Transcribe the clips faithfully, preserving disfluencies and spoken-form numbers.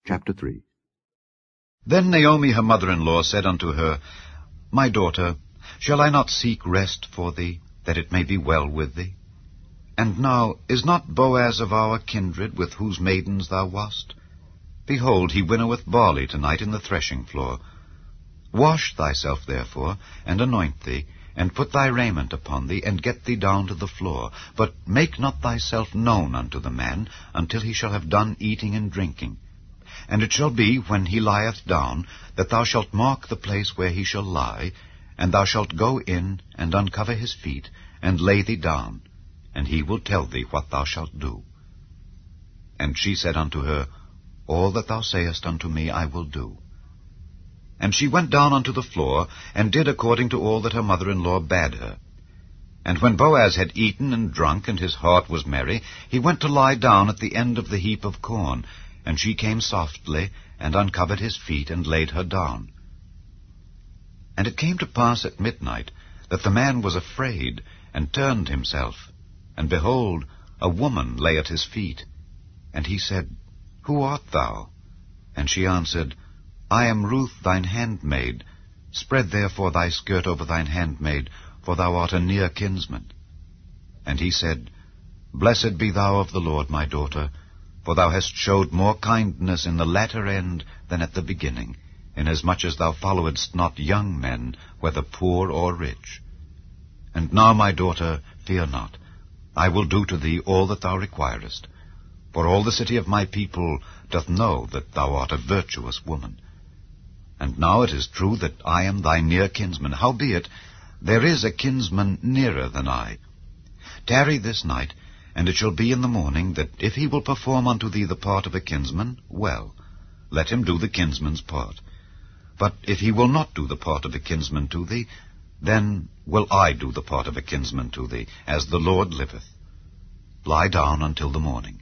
Chapter three. Then Naomi her mother-in-law said unto her, My daughter, shall I not seek rest for thee, that it may be well with thee? And now, is not Boaz of our kindred, with whose maidens thou wast? Behold, he winnoweth barley tonight in the threshing floor. Wash thyself therefore, and anoint thee, and put thy raiment upon thee, and get thee down to the floor. But make not thyself known unto the man, until he shall have done eating and drinking. And it shall be, when he lieth down, that thou shalt mark the place where he shall lie, and thou shalt go in, and uncover his feet, and lay thee down, and he will tell thee what thou shalt do. And she said unto her, All that thou sayest unto me I will do. And she went down unto the floor, and did according to all that her mother-in-law bade her. And when Boaz had eaten and drunk, and his heart was merry, he went to lie down at the end of the heap of corn. And she came softly, and uncovered his feet, and laid her down. And it came to pass at midnight, that the man was afraid, and turned himself. And behold, a woman lay at his feet. And he said, Who art thou? And she answered, I am Ruth thine handmaid. Spread therefore thy skirt over thine handmaid, for thou art a near kinsman. And he said, Blessed be thou of the Lord, my daughter, for thou hast showed more kindness in the latter end than at the beginning, inasmuch as thou followedst not young men, whether poor or rich. And now, my daughter, fear not. I will do to thee all that thou requirest. For all the city of my people doth know that thou art a virtuous woman. And now it is true that I am thy near kinsman. Howbeit, there is a kinsman nearer than I. Tarry this night, and it shall be in the morning, that if he will perform unto thee the part of a kinsman, well, let him do the kinsman's part. But if he will not do the part of a kinsman to thee, then will I do the part of a kinsman to thee, as the Lord liveth. Lie down until the morning.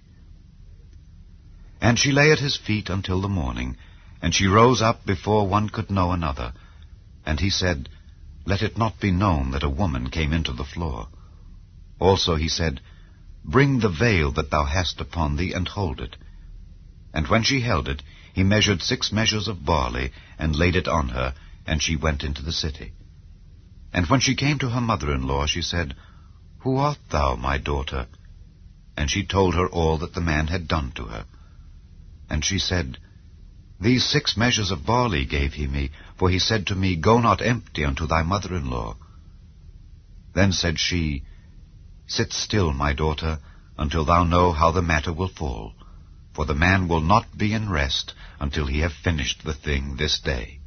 And she lay at his feet until the morning, and she rose up before one could know another. And he said, Let it not be known that a woman came into the floor. Also he said, Bring the veil that thou hast upon thee, and hold it. And when she held it, he measured six measures of barley, and laid it on her, and she went into the city. And when she came to her mother-in-law, she said, Who art thou, my daughter? And she told her all that the man had done to her. And she said, These six measures of barley gave he me, for he said to me, Go not empty unto thy mother-in-law. Then said she, Sit still, my daughter, until thou know how the matter will fall, for the man will not be in rest until he have finished the thing this day.